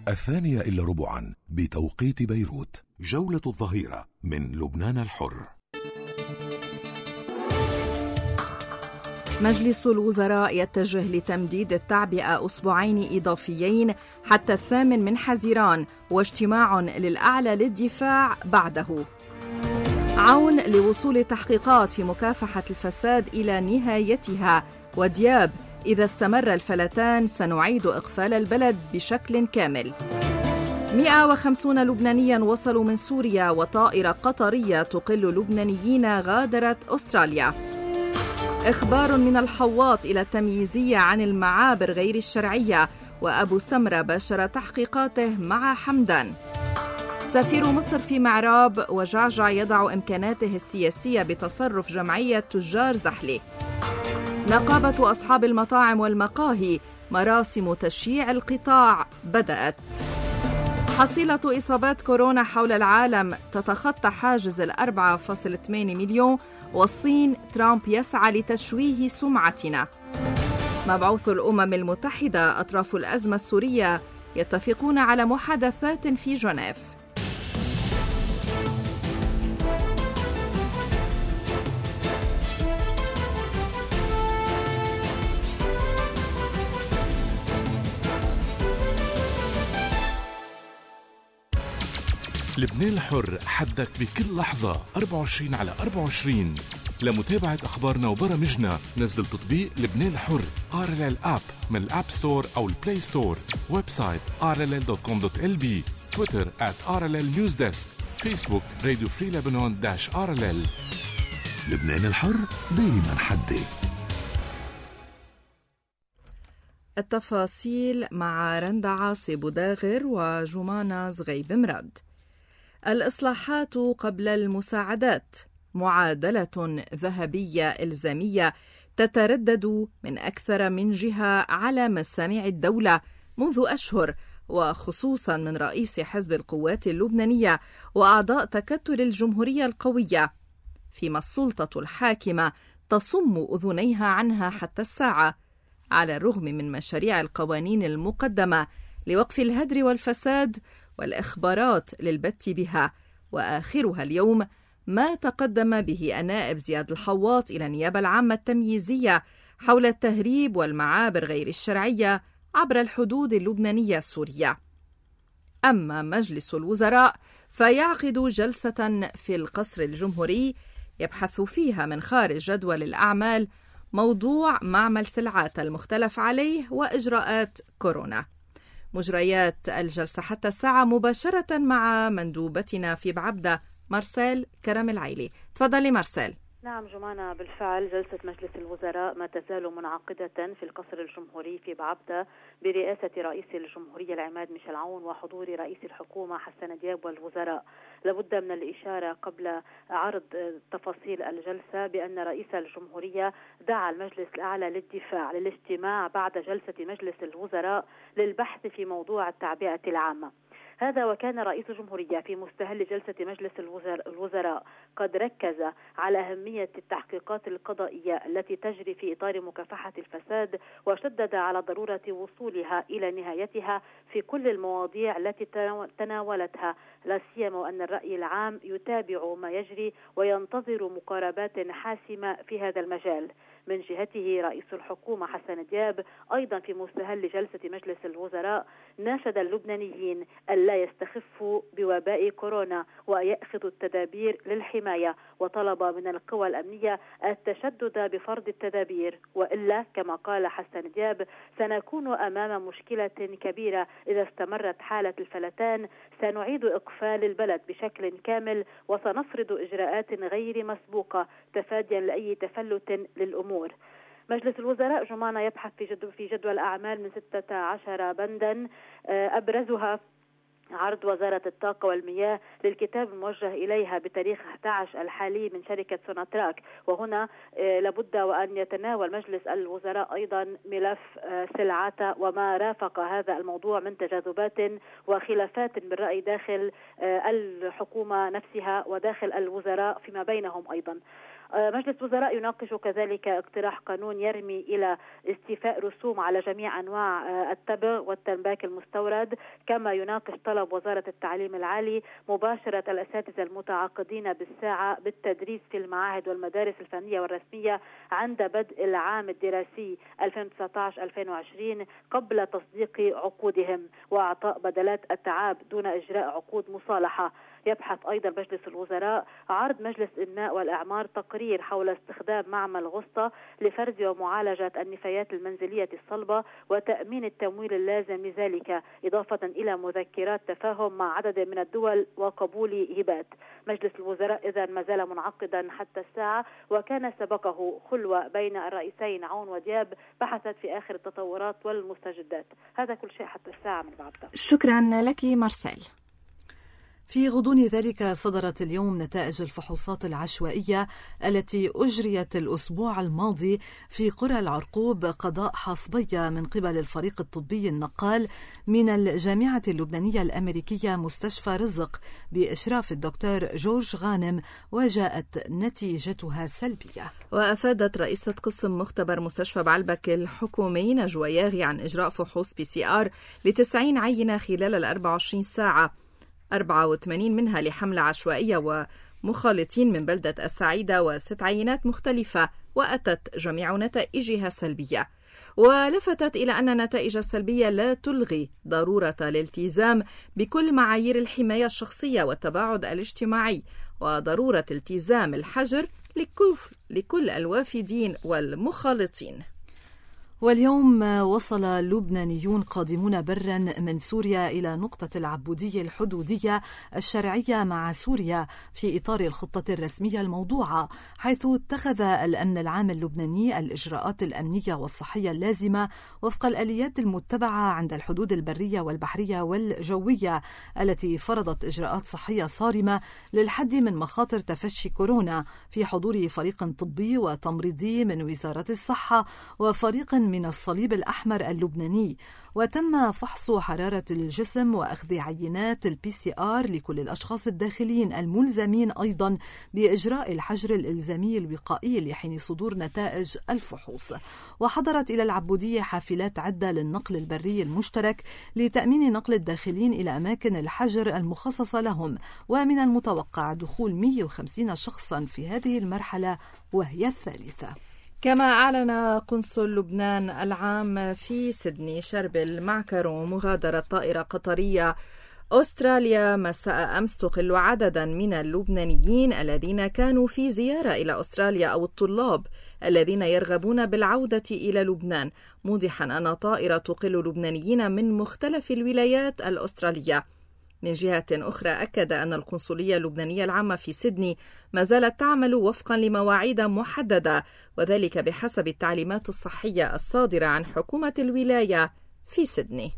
2:15 بتوقيت بيروت. جولة الظهيرة من لبنان الحر. مجلس الوزراء يتجه لتمديد التعبئة أسبوعين إضافيين حتى 8 حزيران، واجتماع للأعلى للدفاع بعده. عون لوصول تحقيقات في مكافحة الفساد إلى نهايتها. ودياب: إذا استمر الفلتان سنعيد إقفال البلد بشكل كامل. 150 لبنانيا وصلوا من سوريا، وطائرة قطرية تقل لبنانيين غادرت أستراليا. إخبار من الحواط إلى التمييزية عن المعابر غير الشرعية، وأبو سمرة باشر تحقيقاته مع حمدان. سفير مصر في معراب، وجعجع يضع إمكاناته السياسية بتصرف جمعية تجار زحلي. نقابة أصحاب المطاعم والمقاهي، مراسم تشييع القطاع بدأت. حصيلة إصابات كورونا حول العالم تتخطى حاجز 4.8 مليون، والصين: ترامب يسعى لتشويه سمعتنا. مبعوث الأمم المتحدة: أطراف الأزمة السورية يتفقون على محادثات في جنيف. لبنان الحر، حدك بكل لحظة 24/24. لمتابعة أخبارنا وبرامجنا نزل تطبيق لبنان الحر RLL App من الأب ستور أو البلاي ستور. ويب سايت rll.com.lb. تويتر @RLL Newsdesk. فيسبوك راديو فري لبنان -RLL. لبنان الحر دايما حدي. التفاصيل مع رندا عاصي بوداغر وجمانة زغيب مراد. الإصلاحات قبل المساعدات، معادلة ذهبية إلزامية تتردد من أكثر من جهة على مسامع الدولة منذ أشهر، وخصوصا من رئيس حزب القوات اللبنانية وأعضاء تكتل الجمهورية القوية، فيما السلطة الحاكمة تصم أذنيها عنها حتى الساعة، على الرغم من مشاريع القوانين المقدمة لوقف الهدر والفساد والإخبارات للبت بها، وآخرها اليوم ما تقدم به النائب زياد الحواط إلى النيابة العامة التمييزية حول التهريب والمعابر غير الشرعية عبر الحدود اللبنانية السورية. أما مجلس الوزراء فيعقد جلسة في القصر الجمهوري يبحث فيها من خارج جدول الأعمال موضوع معمل سلعات المختلف عليه وإجراءات كورونا. مجريات الجلسة حتى الساعة مباشرة مع مندوبتنا في بعبدة مارسيل كرم العيلي. تفضلي مارسيل. نعم جمانة، بالفعل جلسة مجلس الوزراء ما تزال منعقدة في القصر الجمهوري في بعبدة برئاسة رئيس الجمهورية العماد ميشيل عون وحضور رئيس الحكومة حسن دياب والوزراء. لابد من الإشارة قبل عرض تفاصيل الجلسة بأن رئيس الجمهورية دعا المجلس الأعلى للدفاع للاجتماع بعد جلسة مجلس الوزراء للبحث في موضوع التعبئة العامة. هذا وكان رئيس الجمهورية في مستهل جلسة مجلس الوزراء قد ركز على أهمية التحقيقات القضائية التي تجري في إطار مكافحة الفساد، وشدد على ضرورة وصولها إلى نهايتها في كل المواضيع التي تناولتها، لا سيما وأن الرأي العام يتابع ما يجري وينتظر مقاربات حاسمة في هذا المجال. من جهته رئيس الحكومة حسن دياب أيضا في مستهل جلسة مجلس الوزراء ناشد اللبنانيين ألا يستخفوا بوباء كورونا ويأخذوا التدابير للحماية، وطلب من القوى الأمنية التشدد بفرض التدابير، وإلا كما قال حسن دياب سنكون أمام مشكلة كبيرة إذا استمرت حالة الفلتان، سنعيد إقفال البلد بشكل كامل وسنفرض إجراءات غير مسبوقة تفاديا لأي تفلت للأمور. مجلس الوزراء جمانة يبحث في جدول أعمال من 16 بندا، أبرزها عرض وزارة الطاقة والمياه للكتاب الموجه إليها بتاريخ 11 الحالي من شركة سوناتراك. وهنا لابد وأن يتناول مجلس الوزراء أيضا ملف سلعات وما رافق هذا الموضوع من تجاذبات وخلافات بالرأي داخل الحكومة نفسها وداخل الوزراء فيما بينهم أيضا. مجلس وزراء يناقش كذلك اقتراح قانون يرمي إلى استيفاء رسوم على جميع أنواع التبغ والتنباك المستورد، كما يناقش طلب وزارة التعليم العالي مباشرة الأساتذة المتعاقدين بالساعة بالتدريس في المعاهد والمدارس الفنية والرسمية عند بدء العام الدراسي 2019-2020 قبل تصديق عقودهم وإعطاء بدلات التعاب دون إجراء عقود مصالحة. يبحث أيضا مجلس الوزراء عرض مجلس الإنماء والإعمار تقرير حول استخدام معمل غسطة لفرز ومعالجة النفايات المنزلية الصلبة وتأمين التمويل اللازم لذلك، إضافة إلى مذكرات تفاهم مع عدد من الدول وقبول هبات. مجلس الوزراء إذن ما زال منعقدا حتى الساعة، وكان سبقه خلوة بين الرئيسين عون ودياب بحثت في آخر التطورات والمستجدات. هذا كل شيء حتى الساعة من بعضها. شكرا لك مارسيل. في غضون ذلك صدرت اليوم نتائج الفحوصات العشوائية التي أجريت الأسبوع الماضي في قرى العرقوب قضاء حصبية من قبل الفريق الطبي النقال من الجامعة اللبنانية الأمريكية مستشفى رزق بإشراف الدكتور جورج غانم، وجاءت نتيجتها سلبية. وأفادت رئيسة قسم مختبر مستشفى بعلبك الحكومي نجوى ياغي عن إجراء فحوص PCR ل90 عينة خلال 24 ساعة، 84 منها لحملة عشوائية ومخالطين من بلدة السعيدة و6 عينات مختلفة، وأتت جميع نتائجها سلبية. ولفتت إلى أن النتائج السلبية لا تلغي ضرورة الالتزام بكل معايير الحماية الشخصية والتباعد الاجتماعي، وضرورة التزام الحجر لكل الوافدين والمخالطين. واليوم وصل لبنانيون قادمون برا من سوريا إلى نقطة العبودية الحدودية الشرعية مع سوريا في إطار الخطة الرسمية الموضوعة، حيث اتخذ الأمن العام اللبناني الإجراءات الأمنية والصحية اللازمة وفق الآليات المتبعة عند الحدود البرية والبحرية والجوية، التي فرضت إجراءات صحية صارمة للحد من مخاطر تفشي كورونا، في حضور فريق طبي وتمريضي من وزارة الصحة وفريق من الصليب الأحمر اللبناني. وتم فحص حرارة الجسم وأخذ عينات PCR لكل الأشخاص الداخلين الملزمين أيضا بإجراء الحجر الإلزامي الوقائي لحين صدور نتائج الفحوص. وحضرت إلى العبودية حافلات عدة للنقل البري المشترك لتأمين نقل الداخلين إلى أماكن الحجر المخصصة لهم، ومن المتوقع دخول 150 شخصا في هذه المرحلة وهي الثالثة. كما أعلن قنصل لبنان العام في سيدني شربل معكر مغادرة طائرة قطرية أستراليا مساء أمس تقل عددا من اللبنانيين الذين كانوا في زيارة إلى أستراليا أو الطلاب الذين يرغبون بالعودة إلى لبنان، موضحا أن طائرة تقل لبنانيين من مختلف الولايات الأسترالية. من جهة أخرى أكد أن القنصلية اللبنانية العامة في سيدني ما زالت تعمل وفقا لمواعيد محددة، وذلك بحسب التعليمات الصحية الصادرة عن حكومة الولاية في سيدني.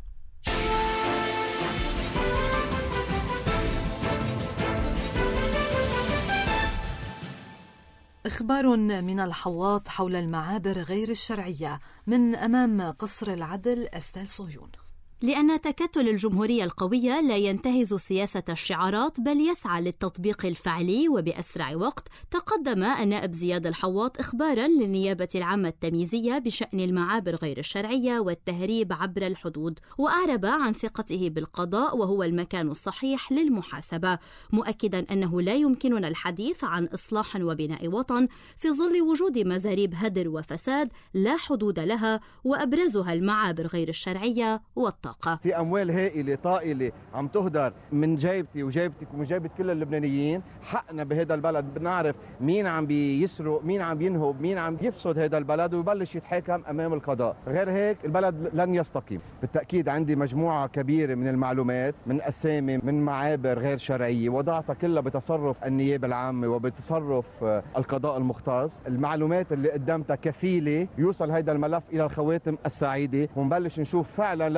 إخبار من الحواط حول المعابر غير الشرعية من أمام قصر العدل أستال صهيون. لأن تكتل الجمهورية القوية لا ينتهز سياسة الشعارات بل يسعى للتطبيق الفعلي وبأسرع وقت، تقدم النائب زياد الحواط إخباراً للنيابة العامة التمييزية بشأن المعابر غير الشرعية والتهريب عبر الحدود، وأعرب عن ثقته بالقضاء وهو المكان الصحيح للمحاسبة، مؤكداً أنه لا يمكننا الحديث عن إصلاح وبناء وطن في ظل وجود مزاريب هدر وفساد لا حدود لها، وأبرزها المعابر غير الشرعية والطاقة. في أموال هائلة طائلة عم تهدر من جيبتي وجيبتك ومن جيبة كل اللبنانيين. حقنا بهذا البلد بنعرف مين عم بيسرق، مين عم ينهب، مين عم يفسد هذا البلد، ويبلش يتحاكم أمام القضاء. غير هيك البلد لن يستقيم. بالتأكيد عندي مجموعة كبيرة من المعلومات، من أسامي، من معابر غير شرعية، وضعتها كلها بتصرف النيابة العامة وبتصرف القضاء المختص. المعلومات اللي قدمتها كفيلة يوصل هذا الملف إلى الخواتم السعيدة، ونبلش نشوف فعلا لأول مرة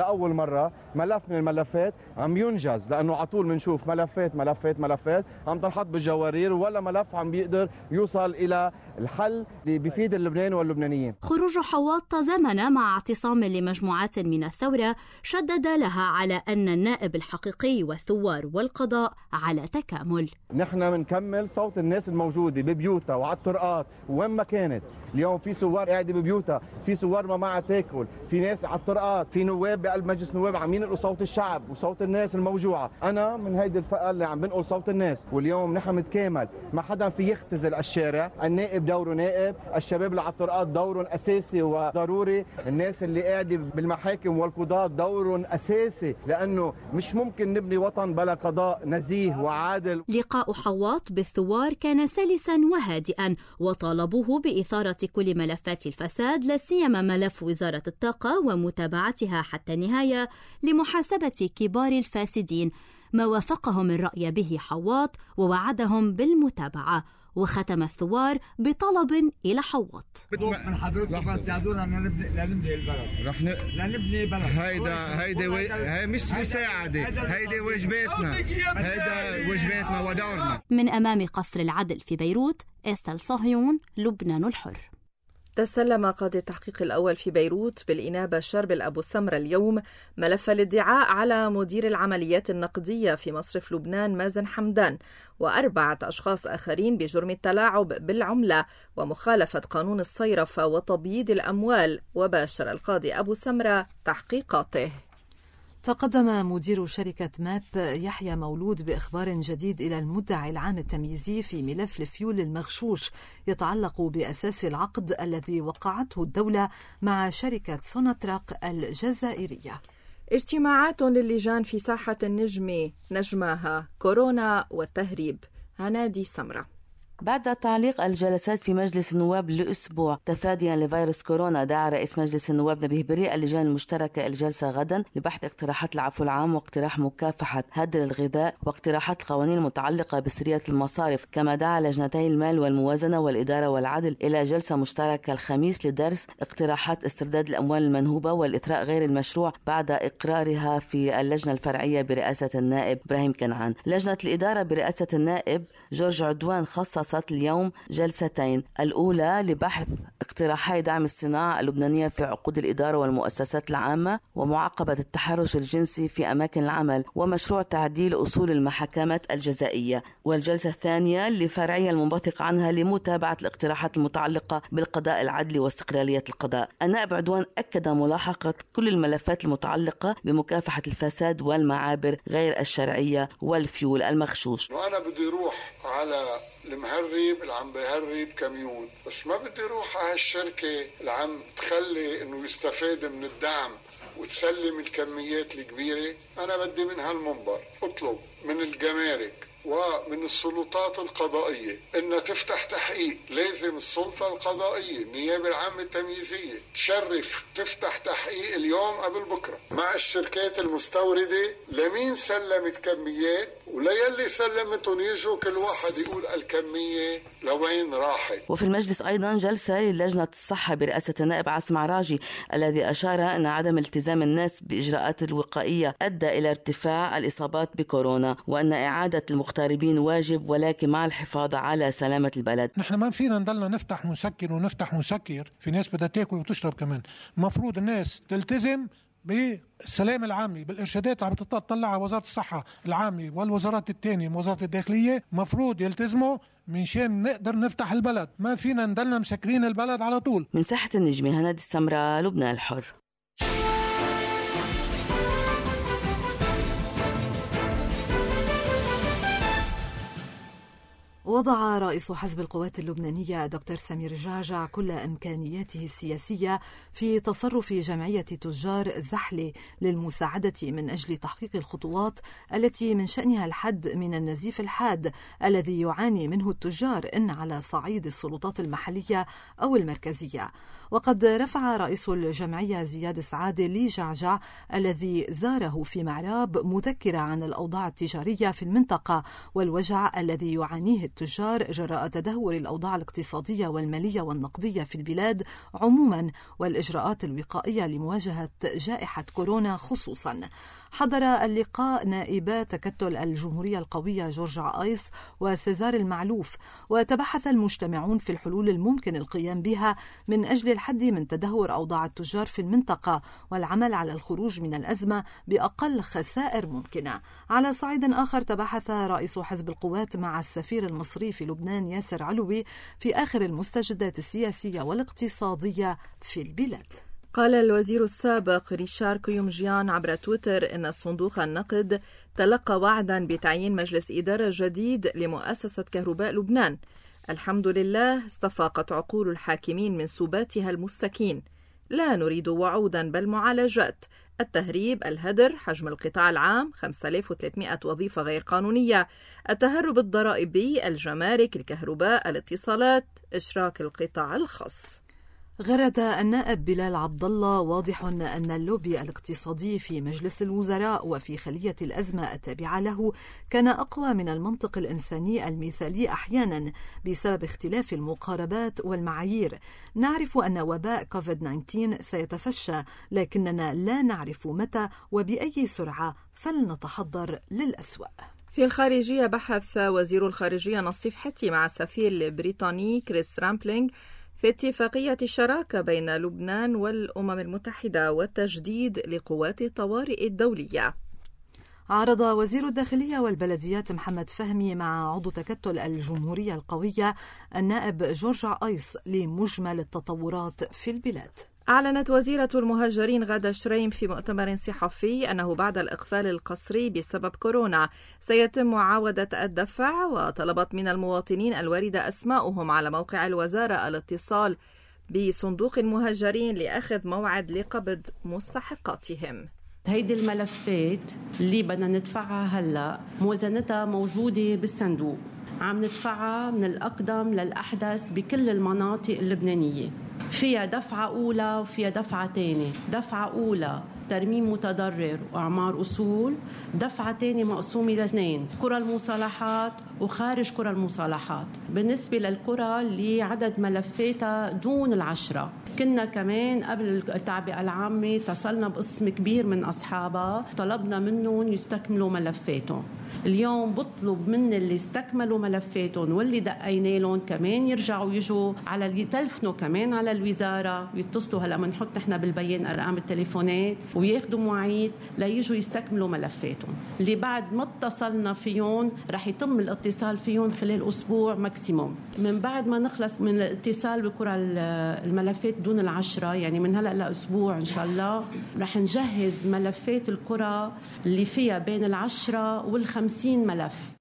مرة ملف من الملفات عم ينجز، لأنه على طول بنشوف ملفات عم تنحط بالجوارير، ولا ملف عم بيقدر يوصل إلى الحل اللي بيفيد اللبناني واللبنانيين. خروج حواط تزامن مع اعتصام لمجموعات من الثورة شدد لها على أن النائب الحقيقي والثوار والقضاء على تكامل. نحن بنكمل صوت الناس الموجودة ببيوتها وعلى الطرقات وين ما كانت. اليوم في ثوار قاعدة ببيوتها، في ثوار ما معها تاكل، في ناس على الطرقات، في نواب بقلب مجلس نواب عم ينقلوا صوت الشعب وصوت الناس الموجوعة. أنا من هيدي الفئة اللي عم بنقل صوت الناس، واليوم نحن متكامل، ما حدا في يختزل الشارع. النائب دوره نائب، الشباب اللي على الطرقات دورهم أساسي وضروري، الناس اللي قاعدة بالمحاكم والقضاة دورهم أساسي، لأنه مش ممكن نبني وطن بلا قضاء نزيه وعادل. لقاء حواط بالثوار كان سلسا وهادئا، وطالبوه بإثارة كل ملفات الفساد، لا سيما ملف وزارة الطاقة ومتابعتها حتى النهاية لمحاسبة كبار الفاسدين، ما وافقهم الرأي به حواط ووعدهم بالمتابعة. وختم الثوار بطلب إلى حواط. من حضرتك تساعدونا لنبني البلد. رح لنبني بلد. هيدا مش مساعدة، هيدا واجباتنا ودورنا. من أمام قصر العدل في بيروت، إستل صهيون، لبنان الحر. تسلم قاضي التحقيق الأول في بيروت بالإنابة شربل أبو سمرة اليوم ملف الادعاء على مدير العمليات النقدية في مصرف لبنان مازن حمدان و4 أشخاص آخرين بجرم التلاعب بالعملة ومخالفة قانون الصيرفة وتبييض الأموال، وباشر القاضي أبو سمرة تحقيقاته. تقدم مدير شركة ماب يحيى مولود بإخبار جديد إلى المدعي العام التمييزي في ملف الفيول المغشوش يتعلق بأساس العقد الذي وقعته الدولة مع شركة سوناتراك الجزائرية. اجتماعات للجان في ساحة النجم نجماها كورونا والتهريب. هنادي سمرة. بعد تعليق الجلسات في مجلس النواب لأسبوع تفاديا لفيروس كورونا، دعا رئيس مجلس النواب نبيه بريء اللجان المشتركة الجلسة غدا لبحث اقتراحات العفو العام واقتراح مكافحة هدر الغذاء واقتراحات القوانين المتعلقة بسرية المصارف. كما دعا لجنتي المال والموازنة والإدارة والعدل إلى جلسة مشتركة الخميس لدرس اقتراحات استرداد الأموال المنهوبة والإثراء غير المشروع بعد إقرارها في اللجنة الفرعية برئاسة النائب إبراهيم كنعان. لجنة الإدارة برئاسة النائب جورج عدوان خصصت اليوم جلستين، الأولى لبحث اقتراحي دعم الصناعة اللبنانية في عقود الإدارة والمؤسسات العامة ومعاقبة التحرش الجنسي في أماكن العمل ومشروع تعديل أصول المحاكمات الجزائية، والجلسة الثانية لفرعية المنبثق عنها لمتابعة الاقتراحات المتعلقة بالقضاء العدلي واستقلالية القضاء. النائب عدوان أكد ملاحقة كل الملفات المتعلقة بمكافحة الفساد والمعابر غير الشرعية والفيول المغشوش. وأنا بدي روح على المهرب اللي عم بيهرب كميون، بس ما بدي روح على الشركة اللي عم تخلي انه يستفاد من الدعم وتسلم الكميات الكبيرة. انا بدي من هالمنبر اطلب من الجمارك ومن السلطات القضائية انها تفتح تحقيق. لازم السلطة القضائية النيابة العامة التمييزية تشرف تفتح تحقيق اليوم قبل بكرة مع الشركات المستوردة لمين سلمت كميات وليلي سلمتهم، يجوا كل واحد يقول الكمية لوين راحت. وفي المجلس أيضا جلسة للجنة الصحة برئاسة النائب عاصم عراجي الذي أشار أن عدم التزام الناس بإجراءات الوقائية أدى إلى ارتفاع الإصابات بكورونا، وأن إعادة المغتربين واجب ولكن مع الحفاظ على سلامة البلد. نحن ما فينا نضلنا نفتح ونسكر، في ناس بدها تاكل وتشرب كمان. مفروض الناس تلتزم بالسلام العامي، بالإرشادات اللي عم تطلعها وزارة الصحة العامة والوزارات الثانية وزارة الداخلية، مفروض يلتزموا منشان نقدر نفتح البلد. ما فينا نضلنا مسكرين البلد على طول. من ساحة النجمة هنادي السمراء، لبنان الحر. وضع رئيس حزب القوات اللبنانية دكتور سمير جعجع كل إمكانياته السياسية في تصرف جمعية تجار زحلة للمساعدة من أجل تحقيق الخطوات التي من شأنها الحد من النزيف الحاد الذي يعاني منه التجار إن على صعيد السلطات المحلية أو المركزية. وقد رفع رئيس الجمعية زياد سعادة لجعجع الذي زاره في معراب مذكرة عن الأوضاع التجارية في المنطقة والوجع الذي يعانيه للتجار جراء تدهور الأوضاع الاقتصادية والمالية والنقدية في البلاد عموما والإجراءات الوقائية لمواجهة جائحة كورونا خصوصا. حضر اللقاء نائبا تكتل الجمهورية القوية جورجيا آيس وسيزار المعلوف، وتبحث المجتمعون في الحلول الممكن القيام بها من أجل الحد من تدهور أوضاع التجار في المنطقة والعمل على الخروج من الأزمة بأقل خسائر ممكنة. على صعيد آخر تبحث رئيس حزب القوات مع السفير المصري في لبنان ياسر علوي في آخر المستجدات السياسية والاقتصادية في البلاد. قال الوزير السابق ريشار كيومجيان عبر تويتر إن صندوق النقد تلقى وعدا بتعيين مجلس إدارة جديد لمؤسسة كهرباء لبنان. الحمد لله استفاقت عقول الحاكمين من سباتها المستكين. لا نريد وعودا بل معالجات. التهريب، الهدر، حجم القطاع العام، 5300 وظيفة غير قانونية، التهرب الضرائبي، الجمارك، الكهرباء، الاتصالات، إشراك القطاع الخاص. غرد النائب بلال عبد الله واضح أن اللوبي الاقتصادي في مجلس الوزراء وفي خلية الأزمة التابعة له كان أقوى من المنطق الإنساني المثالي أحيانا بسبب اختلاف المقاربات والمعايير. نعرف أن وباء كوفيد-19 سيتفشى، لكننا لا نعرف متى وبأي سرعة، فلنتحضر للأسوأ. في الخارجية بحث وزير الخارجية نصيف حتي مع السفير البريطاني كريس رامبلينغ في اتفاقية الشراكة بين لبنان والأمم المتحدة والتجديد لقوات الطوارئ الدولية. عرض وزير الداخلية والبلديات محمد فهمي مع عضو تكتل الجمهورية القوية النائب جورجيا آيس لمجمل التطورات في البلاد. أعلنت وزيرة المهاجرين غادة شريم في مؤتمر صحفي أنه بعد الإقفال القسري بسبب كورونا سيتم معاودة الدفع، وطلبت من المواطنين الواردة أسماؤهم على موقع الوزارة الاتصال بصندوق المهاجرين لأخذ موعد لقبض مستحقاتهم. هيدي الملفات اللي بدنا ندفعها هلأ موازنتها موجودة بالصندوق، عم ندفعها من الأقدم للأحدث بكل المناطق اللبنانية. فيها دفعة أولى وفيها دفعة تانية. دفعة أولى ترميم متضرر وأعمار أصول، دفعة تانية مقسومة لاثنين، قرى المصالحات وخارج قرى المصالحات. بالنسبة للقرى اللي عدد ملفاتها دون 10، كنا كمان قبل التعبئة العامة اتصلنا بقسم كبير من أصحابها، طلبنا منهم يستكملوا ملفاتهم. اليوم بطلب من اللي استكملوا ملفاتهم واللي دقينا لهم كمان يرجعوا يجوا على يتلفنوا كمان على الوزارة ويتصلوا. هلا بنحط نحن بالبيان أرقام التليفونات وياخذوا مواعيد ليجوا يستكملوا ملفاتهم. اللي بعد ما اتصلنا فيهم رح يتم الاتصال فيهم خلال أسبوع ماكسيموم. من بعد ما نخلص من الاتصال بقرى الملفات دون 10، يعني من هلا لأسبوع إن شاء الله رح نجهز ملفات القرى اللي فيها بين 10 وال50 ملف.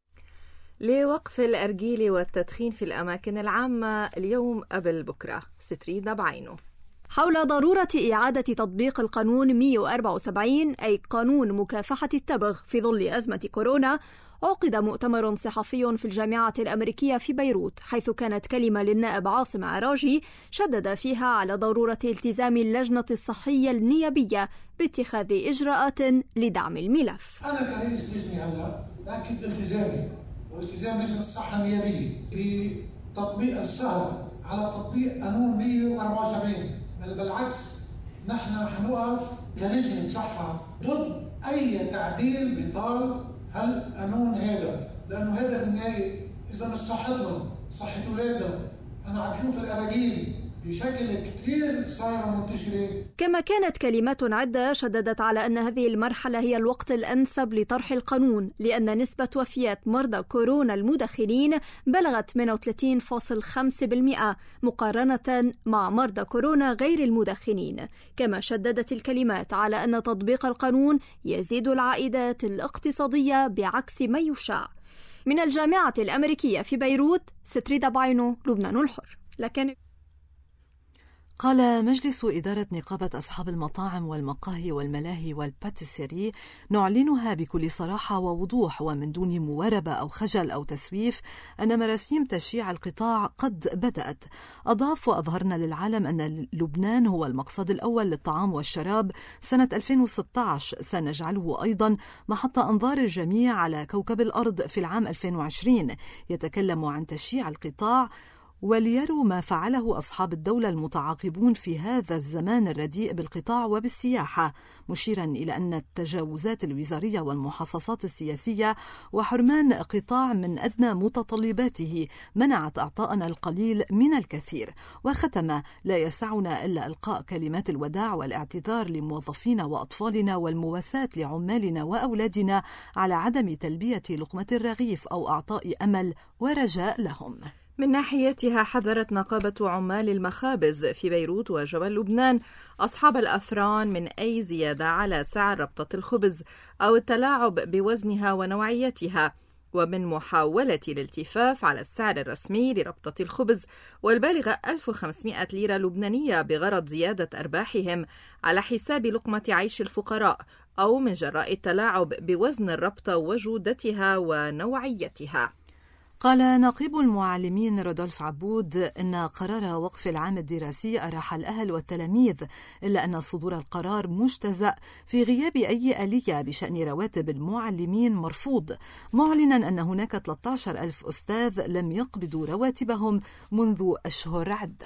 لوقف الأرجيل والتدخين في الأماكن العامة اليوم قبل بكرة. ستريدة بعينه. حول ضرورة إعادة تطبيق القانون 174 أي قانون مكافحة التبغ في ظل أزمة كورونا، عقد مؤتمر صحفي في الجامعة الأمريكية في بيروت، حيث كانت كلمة للنائب عاصم عراجي شدد فيها على ضرورة التزام اللجنة الصحية النيابية باتخاذ إجراءات لدعم الملف. أنا كرئيس لجنة هلا بأكد التزامي والتزام لجنة الصحة النيابية بتطبيق السهل على تطبيق قانون 174. بل بالعكس نحن حنوقف كلجنة صحة ضد أي تعديل بطال هالقانون هذا، لأنه هذا بالنهاية إذا مش صحتهم صحة أولادهم. أنا عم شوف الأراجيل بشكل كتير صايرة منتشرة. كما كانت كلمات عدة شددت على أن هذه المرحلة هي الوقت الأنسب لطرح القانون، لأن نسبة وفيات مرضى كورونا المدخنين بلغت 38.5% مقارنة مع مرضى كورونا غير المدخنين. كما شددت الكلمات على أن تطبيق القانون يزيد العائدات الاقتصادية بعكس ما يشاع. من الجامعة الأمريكية في بيروت، ستريدة بعينو، لبنان الحر. لكن قال مجلس إدارة نقابة أصحاب المطاعم والمقاهي والملاهي والباتيسيري: نعلنها بكل صراحة ووضوح ومن دون مواربة أو خجل أو تسويف أن مراسيم تشييع القطاع قد بدأت. أضاف: وأظهرنا للعالم أن لبنان هو المقصد الأول للطعام والشراب سنة 2016، سنجعله أيضا محط أنظار الجميع على كوكب الأرض في العام 2020. يتكلم عن تشييع القطاع وليروا ما فعله أصحاب الدولة المتعاقبون في هذا الزمان الرديء بالقطاع وبالسياحة، مشيرا إلى أن التجاوزات الوزارية والمحاصصات السياسية وحرمان قطاع من أدنى متطلباته منعت أعطاءنا القليل من الكثير. وختم: لا يسعنا إلا إلقاء كلمات الوداع والاعتذار لموظفينا وأطفالنا والمواساة لعمالنا وأولادنا على عدم تلبية لقمة الرغيف أو أعطاء أمل ورجاء لهم. من ناحيتها حذرت نقابة عمال المخابز في بيروت وجبل لبنان أصحاب الأفران من أي زيادة على سعر ربطة الخبز أو التلاعب بوزنها ونوعيتها، ومن محاولة الالتفاف على السعر الرسمي لربطة الخبز والبالغة 1500 ليرة لبنانية بغرض زيادة أرباحهم على حساب لقمة عيش الفقراء، أو من جراء التلاعب بوزن الربطة وجودتها ونوعيتها. قال نقيب المعلمين رودولف عبود إن قرار وقف العام الدراسي أراح الأهل والتلاميذ، إلا أن صدور القرار مجتزأ في غياب أي آلية بشأن رواتب المعلمين مرفوض، معلنا أن هناك 13,000 أستاذ لم يقبضوا رواتبهم منذ أشهر عدة.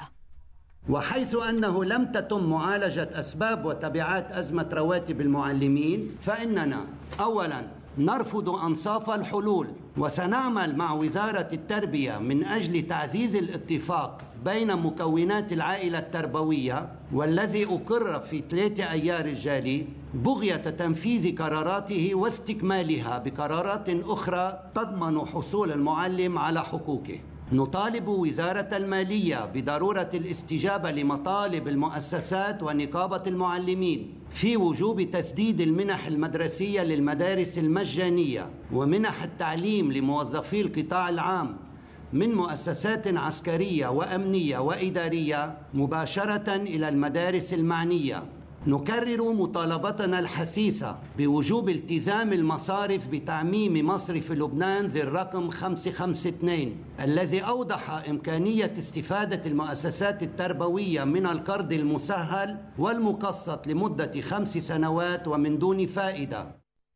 وحيث أنه لم تتم معالجة أسباب وتبعات أزمة رواتب المعلمين، فإننا أولاً نرفض أنصاف الحلول، وسنعمل مع وزارة التربية من أجل تعزيز الاتفاق بين مكونات العائلة التربوية والذي أقر في 3 أيار الجاري بغية تنفيذ قراراته واستكمالها بقرارات أخرى تضمن حصول المعلم على حقوقه. نطالب وزارة المالية بضرورة الاستجابة لمطالب المؤسسات ونقابة المعلمين في وجوب تسديد المنح المدرسية للمدارس المجانية ومنح التعليم لموظفي القطاع العام من مؤسسات عسكرية وأمنية وإدارية مباشرة إلى المدارس المعنية. نكرر مطالبتنا الحسيسة بوجوب التزام المصارف بتعميم مصرف لبنان ذي الرقم 552 الذي أوضح إمكانية استفادة المؤسسات التربوية من القرض المسهل والمقسط لمدة 5 سنوات ومن دون فائدة.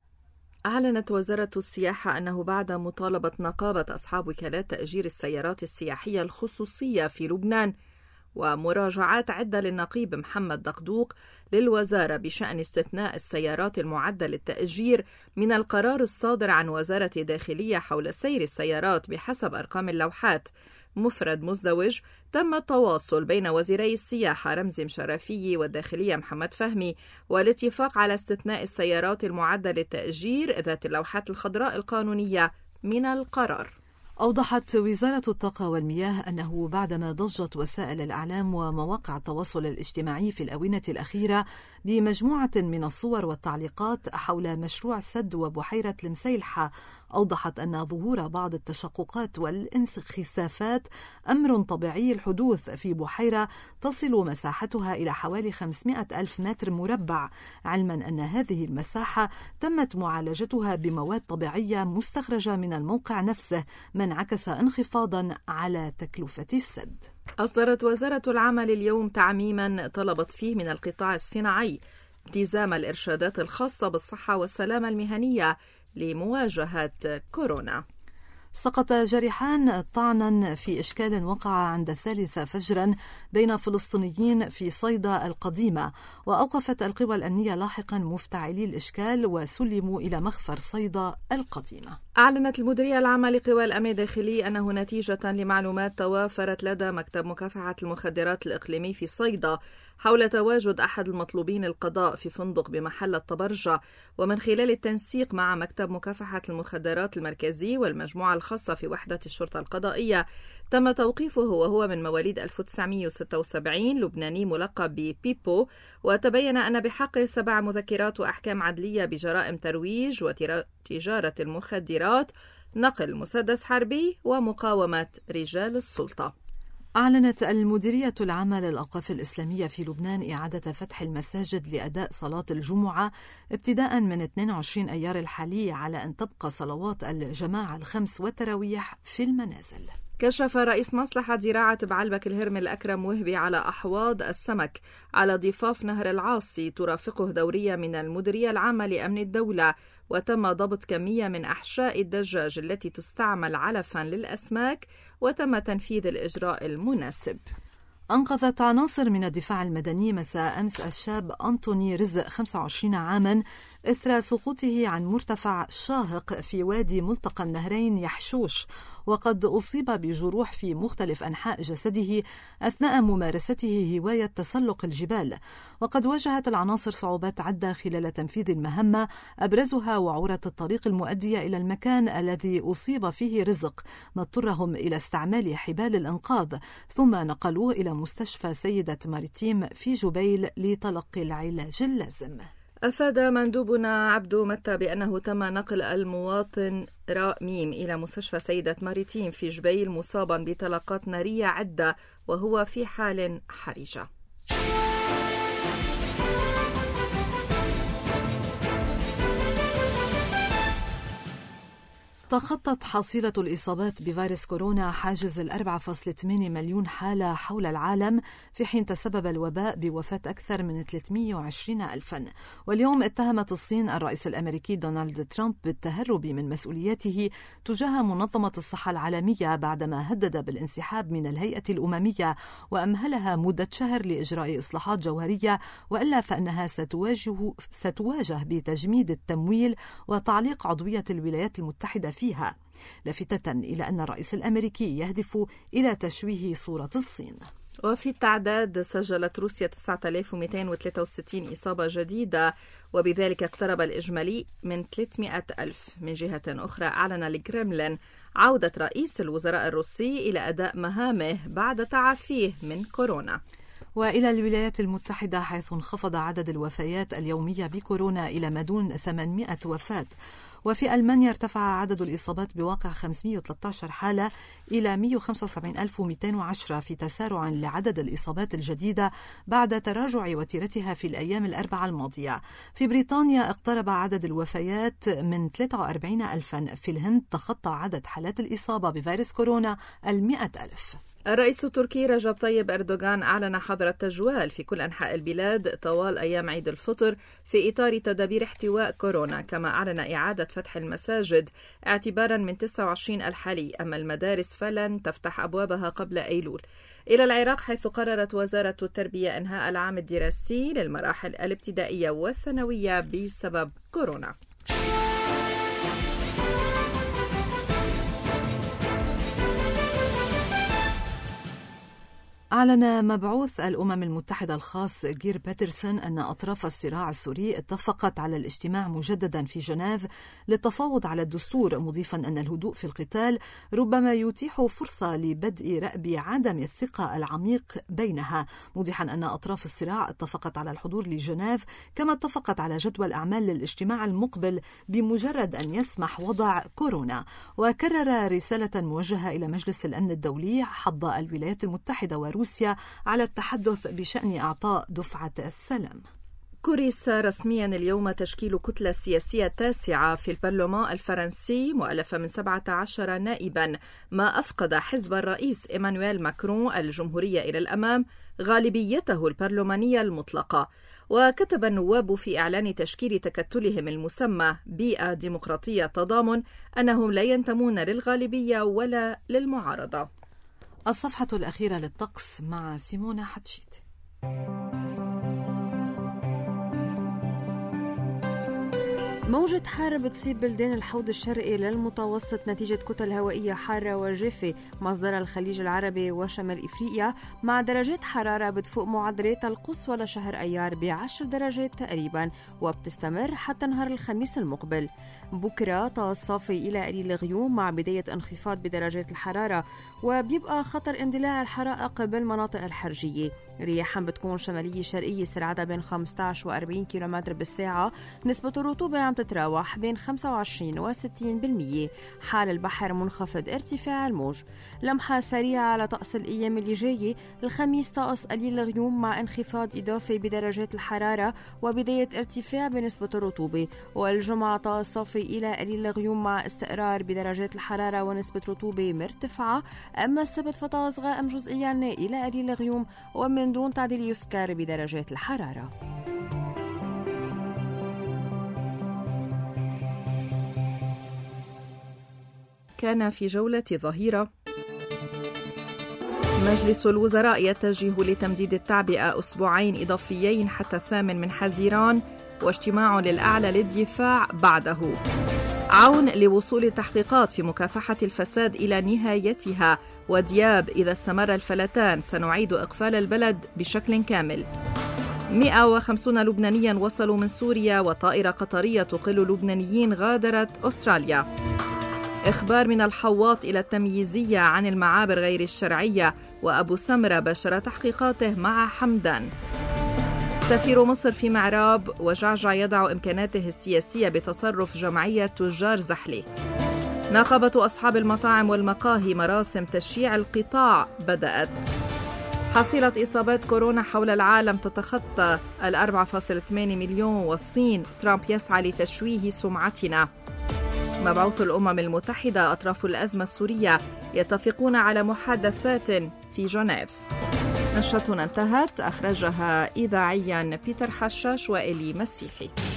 أعلنت وزارة السياحة أنه بعد مطالبة نقابة أصحاب وكالات تأجير السيارات السياحية الخصوصية في لبنان ومراجعات عدة للنقيب محمد دقدوق للوزارة بشأن استثناء السيارات المعدة للتأجير من القرار الصادر عن وزارة الداخلية حول سير السيارات بحسب أرقام اللوحات مفرد مزدوج، تم التواصل بين وزيري السياحة رمزي مشرفي والداخلية محمد فهمي والاتفاق على استثناء السيارات المعدة للتأجير ذات اللوحات الخضراء القانونية من القرار. أوضحت وزارة الطاقة والمياه أنه بعدما ضجت وسائل الإعلام ومواقع التواصل الاجتماعي في الآونة الأخيرة بمجموعة من الصور والتعليقات حول مشروع سد وبحيرة المسيلحة، أوضحت أن ظهور بعض التشققات والانخسافات أمر طبيعي الحدوث في بحيرة تصل مساحتها إلى حوالي 500,000 متر مربع، علما أن هذه المساحة تمت معالجتها بمواد طبيعية مستخرجة من الموقع نفسه، من انعكس انخفاضا على تكلفة السد. أصدرت وزارة العمل اليوم تعميما طلبت فيه من القطاع الصناعي التزام الإرشادات الخاصة بالصحة والسلامة المهنية لمواجهة كورونا. سقط جريحان طعنا في إشكال وقع عند 3 فجرا بين فلسطينيين في صيدا القديمة، وأوقفت القوى الأمنية لاحقا مفتعلي الإشكال وسلموا إلى مخفر صيدا القديمة. أعلنت المديرية العامة لقوى الأمن الداخلي أنه نتيجة لمعلومات توافرت لدى مكتب مكافحة المخدرات الإقليمي في صيدا حول تواجد أحد المطلوبين القضاء في فندق بمحل الطبرجة، ومن خلال التنسيق مع مكتب مكافحة المخدرات المركزي والمجموعة الخاصة في وحدة الشرطة القضائية، تم توقيفه وهو من مواليد 1976 لبناني ملقب ببيبو، وتبين أن بحقه 7 مذكرات وأحكام عدلية بجرائم ترويج وتجارة المخدرات، نقل مسدس حربي ومقاومة رجال السلطة. أعلنت المديرية العامة للأوقاف الإسلامية في لبنان إعادة فتح المساجد لأداء صلاة الجمعة ابتداء من 22 أيار الحالي على أن تبقى صلوات الجماعة الخمس والتراويح في المنازل. كشف رئيس مصلحة زراعة بعلبك الهرم الأكرم وهبي على أحواض السمك على ضفاف نهر العاصي ترافقه دورية من المديرية العامة لأمن الدولة، وتم ضبط كمية من أحشاء الدجاج التي تستعمل علفا للأسماك، وتم تنفيذ الإجراء المناسب. أنقذت عناصر من الدفاع المدني مساء أمس الشاب أنطوني رزق 25 عاما إثر سقوطه عن مرتفع شاهق في وادي ملتقى النهرين يحشوش، وقد أصيب بجروح في مختلف أنحاء جسده أثناء ممارسته هواية تسلق الجبال. وقد واجهت العناصر صعوبات عدة خلال تنفيذ المهمة، أبرزها وعورة الطريق المؤدية إلى المكان الذي أصيب فيه رزق، ما اضطرهم إلى استعمال حبال الإنقاذ، ثم نقلوه إلى مستشفى سيدة ماريتيم في جبيل لتلقي العلاج اللازم. أفاد مندوبنا عبدو متى بأنه تم نقل المواطن راء ميم إلى مستشفى سيدة ماريتيم في جبيل مصابا بطلقات نارية عدة وهو في حال حرجة. تخطت حصيلة الإصابات بفيروس كورونا حاجز 4.8 مليون حالة حول العالم، في حين تسبب الوباء بوفاة أكثر من 320 ألفاً. واليوم اتهمت الصين الرئيس الأمريكي دونالد ترامب بالتهرب من مسؤولياته تجاه منظمة الصحة العالمية بعدما هدد بالانسحاب من الهيئة الأممية وأمهلها مدة شهر لإجراء إصلاحات جوهرية، وإلا فإنها ستواجه بتجميد التمويل وتعليق عضوية الولايات المتحدة فيها، لافتة إلى أن الرئيس الأمريكي يهدف إلى تشويه صورة الصين. وفي التعداد سجلت روسيا 9263 إصابة جديدة، وبذلك اقترب الإجمالي من 300 ألف. من جهة أخرى أعلن الكرملين عودة رئيس الوزراء الروسي إلى أداء مهامه بعد تعافيه من كورونا. وإلى الولايات المتحدة، حيث انخفض عدد الوفيات اليومية بكورونا إلى ما دون 800 وفاة. وفي ألمانيا ارتفع عدد الإصابات بواقع 513 حالة إلى 175,210 في تسارع لعدد الإصابات الجديدة بعد تراجع وتيرتها في الأيام الأربعة الماضية. في بريطانيا اقترب عدد الوفيات من 43,000. في الهند تخطى عدد حالات الإصابة بفيروس كورونا 100,000. الرئيس التركي رجب طيب أردوغان أعلن حظر التجوال في كل أنحاء البلاد طوال أيام عيد الفطر في إطار تدابير احتواء كورونا، كما أعلن إعادة فتح المساجد اعتبارا من 29 الحالي، أما المدارس فلن تفتح أبوابها قبل أيلول. إلى العراق، حيث قررت وزارة التربية إنهاء العام الدراسي للمراحل الابتدائية والثانوية بسبب كورونا. أعلن مبعوث الأمم المتحدة الخاص جير بيترسون أن أطراف الصراع السوري اتفقت على الاجتماع مجددا في جنيف للتفاوض على الدستور، مضيفا أن الهدوء في القتال ربما يتيح فرصة لبدء رأب عدم الثقة العميق بينها، موضحا أن أطراف الصراع اتفقت على الحضور لجنيف، كما اتفقت على جدول أعمال للاجتماع المقبل بمجرد أن يسمح وضع كورونا. وكرر رسالة موجهة إلى مجلس الأمن الدولي حض الولايات المتحدة وروسيا على التحدث بشأن إعطاء دفعة السلام. كرس رسميا اليوم تشكيل كتلة سياسية تاسعة في البرلمان الفرنسي مؤلفة من 17 نائبا، ما أفقد حزب الرئيس إيمانويل ماكرون الجمهورية إلى الأمام غالبيته البرلمانية المطلقة. وكتب النواب في إعلان تشكيل تكتلهم المسمى بيئة ديمقراطية تضامن أنهم لا ينتمون للغالبية ولا للمعارضة. الصفحة الأخيرة للطقس مع سيمونة حتشيت. موجة حار بتصيب بلدان الحوض الشرقي للمتوسط نتيجة كتل هوائية حارة وجافة مصدر الخليج العربي وشمال إفريقيا، مع درجات حرارة بتفوق معدلات القصوى لشهر أيار ب10 درجات تقريبا، وبتستمر حتى نهار الخميس المقبل. بكرة تصافي إلى قليل غيوم مع بداية انخفاض بدرجات الحرارة، وبيبقى خطر اندلاع الحرائق بالمناطق الحرجية. رياحا بتكون شمالية شرقية سرعتها بين 15 و40 كيلومتر بالساعة. نسبة الرطوبة عم تتراوح بين 25 و 60%. حال البحر منخفض ارتفاع الموج. لمحة سريعة على طقس الأيام اللي جاية. الخميس طقس قليل الغيوم مع انخفاض إضافي بدرجات الحرارة وبداية ارتفاع بنسبة الرطوبة. والجمعة طقس صافي إلى قليل الغيوم مع استقرار بدرجات الحرارة ونسبة رطوبة مرتفعة. أما السبت فطقس غائم جزئيا إلى قليل الغيوم ومن دون تعديل يسكر بدرجات الحرارة. كان في جولة ظهيرة. مجلس الوزراء يتجه لتمديد التعبئة أسبوعين إضافيين حتى 8 من حزيران، واجتماع للأعلى للدفاع بعده. عون لوصول التحقيقات في مكافحة الفساد إلى نهايتها. ودياب: إذا استمر الفلتان سنعيد إقفال البلد بشكل كامل. 150 لبنانيا وصلوا من سوريا، وطائرة قطرية تقل لبنانيين غادرت أستراليا. إخبار من الحواط إلى التمييزية عن المعابر غير الشرعية، وأبو سمرة بشر تحقيقاته مع حمدان. سفير مصر في معراب، وجعجع يضع إمكاناته السياسية بتصرف جمعية تجار زحلي. نقابة أصحاب المطاعم والمقاهي: مراسم تشييع القطاع بدأت. حصيلة إصابات كورونا حول العالم تتخطى 4.8 مليون، والصين: ترامب يسعى لتشويه سمعتنا. مبعوث الأمم المتحدة: أطراف الأزمة السورية يتفقون على محادثات في جنيف. نشرتنا انتهت. أخرجها إذاعيا بيتر حشاش وإلي مسيحي.